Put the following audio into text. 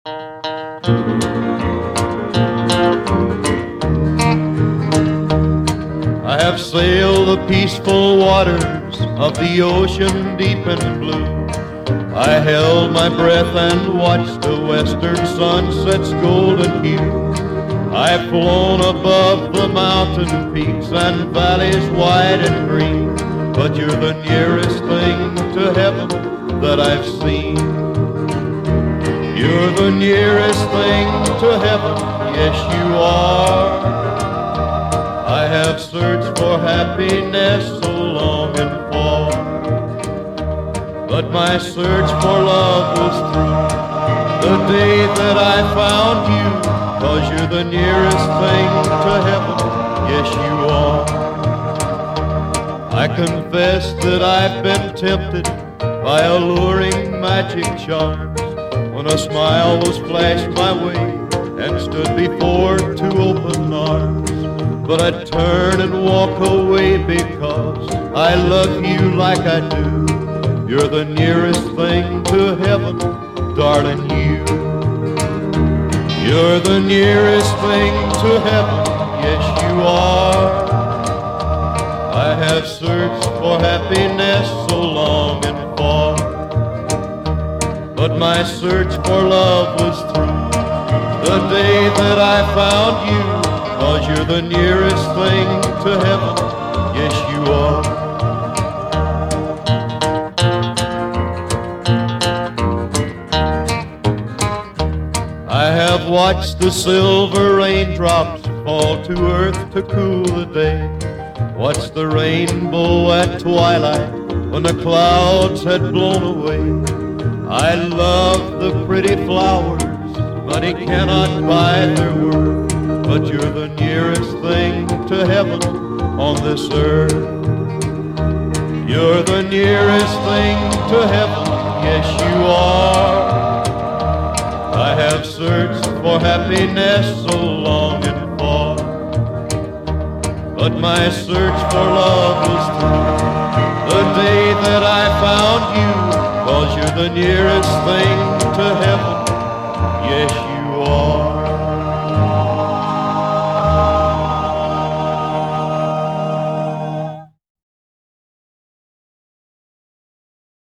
I have sailed the peaceful waters of the ocean deep and blue. I held my breath and watched the western sunset's golden hue. I've flown above the mountain peaks and valleys wide and green, but you're the nearest thing to heaven that I've seen. You're the nearest thing to heaven, yes you are. I have searched for happiness so long and far, but my search for love was through the day that I found you, 'cause you're the nearest thing to heaven, yes you are. I confess that I've been tempted by alluring magic charms, when a smile was flashed my way and stood before two open arms. But I turn and walk away because I love you like I do. You're the nearest thing to heaven, darling, you. You're the nearest thing to heaven, yes you are. I have searched for happiness so long and far, but my search for love was through the day that I found you, 'cause you're the nearest thing to heaven, yes you are. I have watched the silver raindrops fall to earth to cool the day, watched the rainbow at twilight when the clouds had blown away. I love the pretty flowers, money cannot buy their worth, but you're the nearest thing to heaven on this earth. You're the nearest thing to heaven, yes you are. I have searched for happiness so long and far, but my search for love was through the day that I found you, 'cause you're the nearest thing to heaven, yes you are.